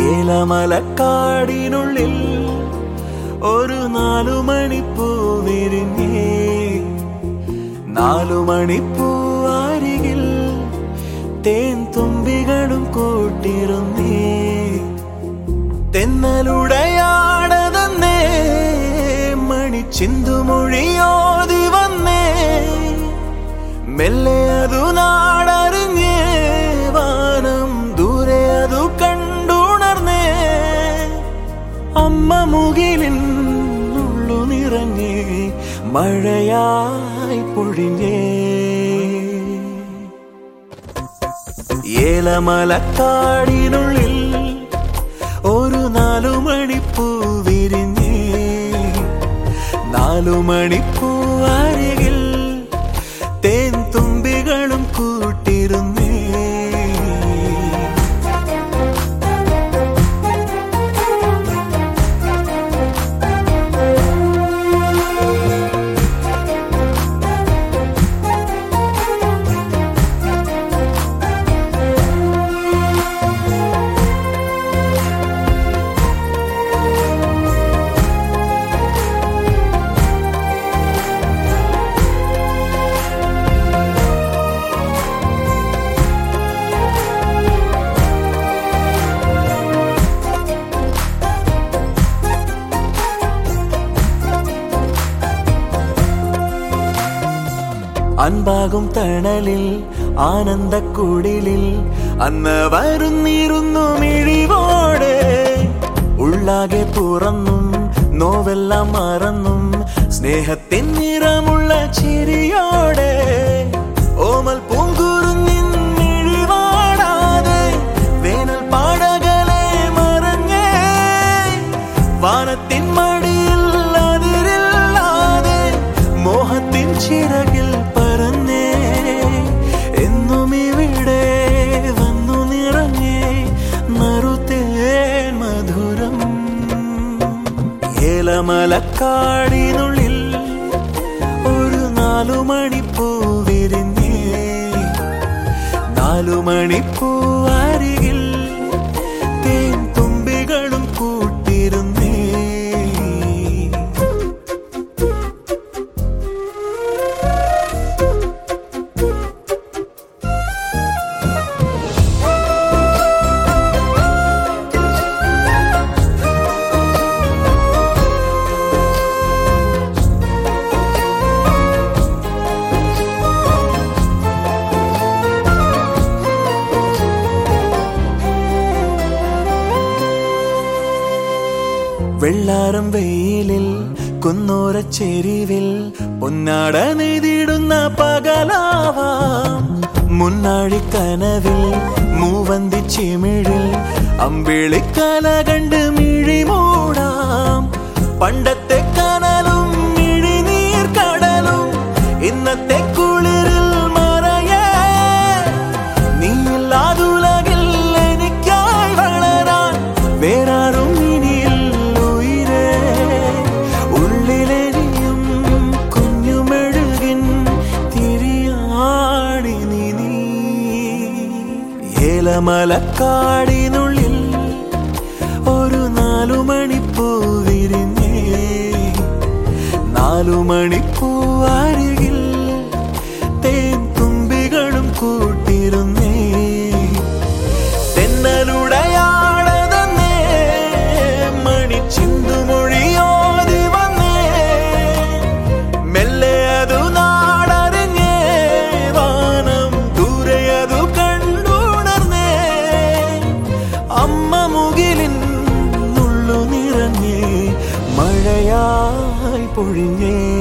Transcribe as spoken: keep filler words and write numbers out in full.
ഏലമലക്കാടിനുള്ളിൽ ഒരു നാലു മണിപ്പൂ വിരിഞ്ഞേ, നാലു മണിപ്പൂ അരികിൽ തേൻ തുമ്പികളും കൂട്ടിരുന്നേ. തെന്നലുടയാടതന്നേ മണിച്ചിന്തുമൊഴിയോതി വന്നേ, മെല്ലെ അതു നാടറിഞ്ഞേ, വാനം ദൂരെ അതു കണ്ടുണർന്നേ. അമ്മ മുകിലിൻ ഉള്ളു നിറഞ്ഞേ, മഴയായി പൊഴിഞ്ഞേ. ഏലമലക്കാടിനുള്ളിൽ ഒരു നാലു മണിപ്പൂ വിരിഞ്ഞേ, നാലു മണിപ്പൂ അരികിൽ തേൻ തുമ്പികളും കൂട്ടിരുന്നേ. അൻപാകും തണലിൽ ആനന്ദക്കുടിലിൽ അന്ന് വരുന്നിരുന്നു മിഴിവോടെ. ഉള്ളാകെ തുറന്നും നോവെല്ലാം മറന്നും സ്നേഹത്തിൻ നിറമുള്ള ചിരിയോടെ. ഓമൽ പൂങ്കുരുന്നിൻ മിഴിവാടാതെ വേനൽ പാടകളെ മറഞ്ഞേ, വാനത്തിൻ മടിയിൽ അതിരില്ലാതെ മോഹത്തിൻ ചിറകിൽ പറന്നേ. എന്നും ഇവിടെ വന്നു നിറഞ്ഞേ നറുതേൻ മധുരം. ഏലമലക്കാടിനുള്ളിൽ ഒരു നാലു മണിപ്പൂ വിരിഞ്ഞേ, നാലു മണിപ്പൂ അരികിൽ തേൻ തുമ്പികളും കൂട്ടിരുന്നേ. വെള്ളാരം വെയിലിൽ കുന്നോരച്ചെരിവിൽ പൊന്നാട നെയ്തിടുന്ന പകലാവാം. മുന്നാഴിക്കനവിൽ മൂവന്തി ചിമിഴിൽ അമ്പിളിക്കല കണ്ട് മിഴി മൂടാം. പണ്ടത്തെ കനലും മിഴിനീർ കടലും ഇന്നത്തെ കുളിരിൽ മറയേ. നീയില്ലാതുലകിൽ എനിക്കായി വളരാൻ വേറാരും ഇനിയിൽ ഉയിരേ. ഉള്ളിലെരിയും കുഞ്ഞുമെഴുകിൻ തിരിയാടി നീ. ഏലമലക്കാടിനുള്ളിൽ ഒരു നാലു മണിപ്പൂ വിരിഞ്ഞേ, നാലു മണിപ്പൂ അരികിൽ തേൻ തുമ്പികളും കൂട്ടിരുന്നേ. തെന്നലുടയാടതന്നേ മണിച്ചിന്തുമൊഴിയോതി വന്നേ, മെല്ലെ അതു നാടറിഞ്ഞേ, വാനം ദൂരെ അതു കണ്ടുണർന്നേ. അമ്മ മുകിലിൻ ഉള്ളു നിറഞ്ഞേ, മഴയായി പൊഴിഞ്ഞേ.